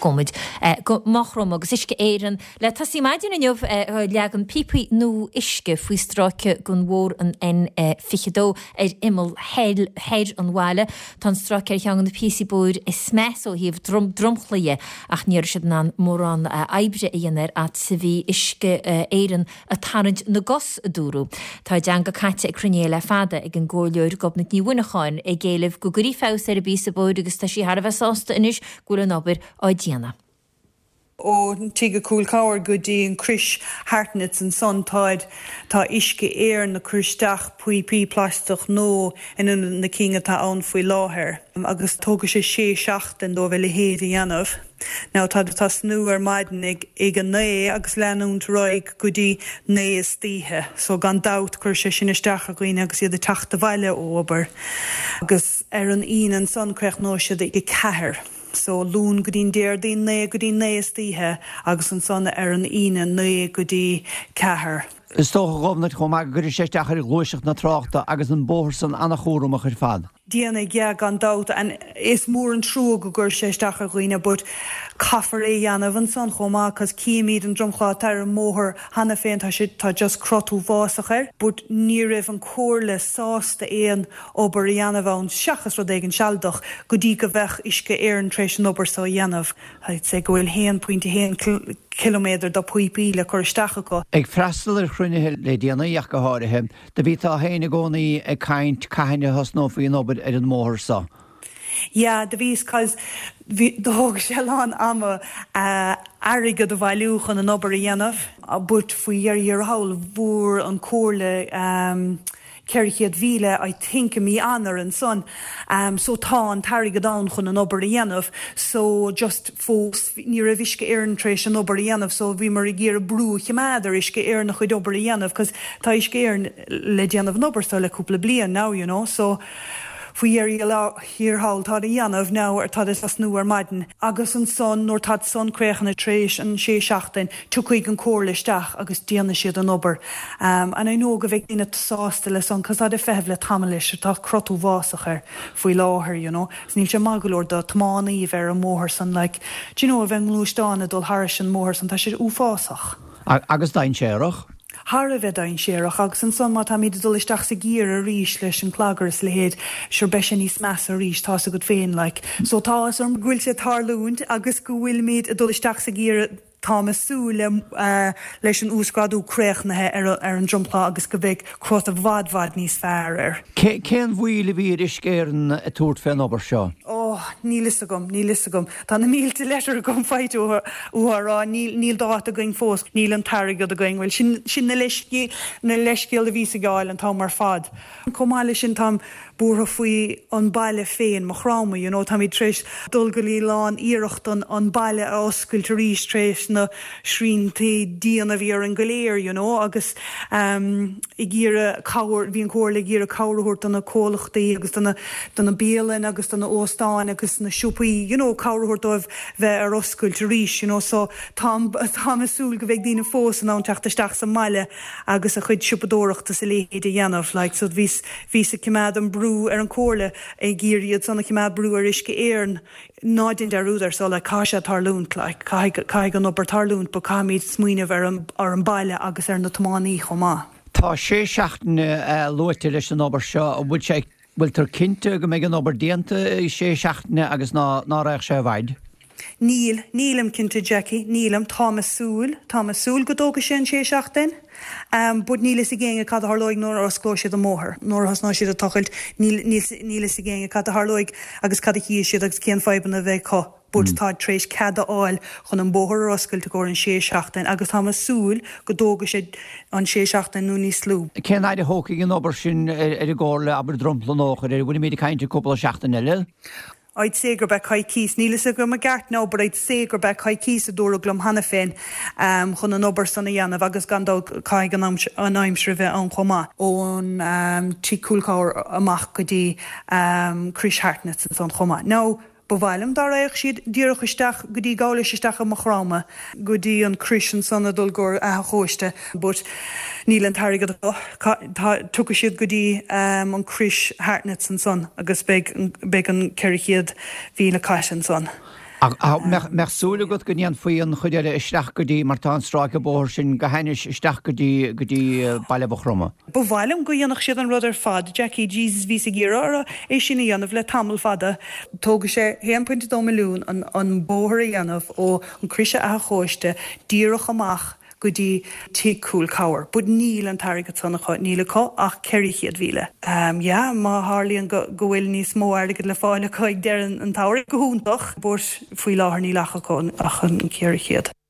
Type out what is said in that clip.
cumid go machrom agus isce éan le tasí maidin inniuh leagan pipi nó isce faoi stráice gon mhór an fichadó imil heir an bhile tá stráice teangan na písí búir is smes ó híomh dromchlaie ach níor siad ná mór an aibre íonar at sa bhí isce éan a tarint na gos a dúrú. Tá deanga caite a cruné le fada ag an ggóirleoir gobna níhhuineáin ag géileh go gurí fás ar a bí sa búir agus tá sí Harbh sásta inis gúla nobair á Diana. Ó tí go cúil cáir go dtí an Chris Hartnett an son táid tá isce éar na cruisteach puipí pleisteach nó in na cínga tá ann faoi láthair. Agus tóga sé 6 dó bhfuil héad dhéanamh. Now tá snú ar maidin ag an né agus leanúnt roiig go dtí né is títhe. So gan dat chuir sé sin isteach a gcuoine agus iad teachta bhaile óbair. Agus ar an an son creach nó siad ag cethir. So lún go dtín déir daon né go dtín né is títhe agus an sonna ar an né go dtí cethir. Is tócha gomnat chum ag gur sé teachar glúiseach na tráchta agus an bóthar san annach chórum a chuir fad. Díana ag gan dat an is mór an trú go gur sé isteach a gcuoine bud caafar é dhéanamh an son chomá cos cíimiad an dromchá tar an móthar hana féin tá just crotú bhásachar, bud ní raibh an cóirle sásta éon obair dhéanamh an seachas rud ag an sealdach go dtí go bheith isce éan tréis an obair sa dhéanamh. Haid sé go bhfuil 1.1 kilometr do puipí le chuir isteach go. Ag freistal ar chrúnithe le déanaíach go háirithe, de bhí tá héana gcónaí ag caint caiine hasnó faoí an obair ar an móthar sa. Ja, de vís cos dóg sé lán ama airige do bhailúchan an obair dhéanamh a but faoi ar haul bhór an cóirle ceirchéad bhíle I think mí anar an son. So tá an tairige dán chun an obair dhéanamh, so just fós ní a bhisce éan tréis an obair dhéanamh, so bhí mar i ggéar brú chemadar isce éar nach chuid obair dhéanamh, cos tá isce éan le déanamh an obair le cúpla blian now, you know, so faoi híortháil tá dhéanamh ná ar tá is as nó ar maidin. Agus an son nóir tá son créchanna tréis an 6 tu chuig an cóirleisteach agus déana siad an obair. An I nó go bheith duine sásta le son cos tá feh le tamlis tá crotú bhásachar faoi láthair, you know. Níl sé magúir do tmánaí ar an móthar san le do you know, a bheith glúisteána dul thairis an móthar san tá sé uafásach. Agus dain séireach? Har a bheith dain séireach agus an son má tá míad dul isteach sa gír a rís leis an clagaras le héad seir beis níos meas a rís tá a go féin le. So tá an ghfuil sé tarlúnt agus go bhfuil míad a dul isteach sa gír támasú leis an úscadú créachnathe ar an dromplá agus go bheith crot a bhadhad níos fearr. Cén bhuaile bhí iscéan a túirt féin obair seo? Nílis agam. Tá na mílte leisir gom feit uharrá, níl dát a going fós, níl an tairigad a going, bhfuil sin na leiscéal a vís a gáil an tá mar fad. Comáile sin tam búrtha faoi an baile féin mo chráma, you know, tá mí tréis dulgalí lán íirecht an baile a oscailte rís tréis na sríntaí díana bhí ar an goléir, you know, agus i ggéire cáir, bhí an cóir le ggéire cáirthirt an na cólachtaí agus dana béalainn agus dana óstáin agus na siúpaí, you know, cáirthirt ó bheith ar oscailte rís, you know, so tá masúil go bheith dína fós an an teachtasteach sa maile agus a chuid siúpadóireachta sa léad a dhéanamh, like, so bhí a cimad an brú ar an cóirle ag ggéiríad sanna cimad brú ar isce éarn nádin derúdar so le cá sé tarlúnt, like, caiig an obair tarlúnt, ba cá míad smuoineh ar an baile agus ar na tománaí chomá. Tá 6 luite leis an obair seo a bhfuil sé bhfuil tar cinnte go méid an obair déanta i 6 agus ná raibh sé bhaid. Nílam cinnte Jackie, nílam Támasúil go dóga sin 6 bud nílas i ggéinge cad a tharlóig nóir as clóisiad a móthar. Nóir has ná siad a tochailt nílas i ggéinge cad a tharlóig agus cad a híos siad agus céan faiban a bheith có. Bud tá tréis cad a áil chun an bóthar oscailte go an 6 agus Támasúil go dóga siad an 6 nó níos slú. Cén éidir thócaigh an obair sin ar i gáir le aber drompla nóchar ar bhfuil míad cainte cúpla 7 eile? I'd say gur beck high keys nílas a go ma gart now, but I'd say gur beck high keys a dóra glum hana féin chun an obair sanna dhéanamh agus gandá caiig an aimsre bheith an chomá ón tí cúlcáir amach go dtí Chris Hartnett san chomá. Now bhhailm dá raibh siad díreach isteach go dtí gála isteach a chráma go dtí an Chris an sanna dul gur a chóiste, but níl an tairigad tucha siad go dtí an Chris Hartnett an son agus beag an ceirichéad bhíle cais an son. Meachsúla go go níon faoon chuideile isteach gotí mar tá stráice bóir sin gohainis isteach gotí bailebhroma. Ba bhhailm go dhéanach siad an rudidir fad, Jackie Jesus ví géra é sinna dhéanamh le tamil fada. Tóga sé 1.2 milliún an bóthir a dhéanamh ó an crise a chóiste díoch amach go dtí tícúil cabhar, bud níl an tairgad sanna níla có ach ceirichéad bhíle. Má hálíonn go bhfuil níos mó airgad le fáile chuig deir an táir go húntaach, búirt faoi láthair ní lecha ach an ceirichéad.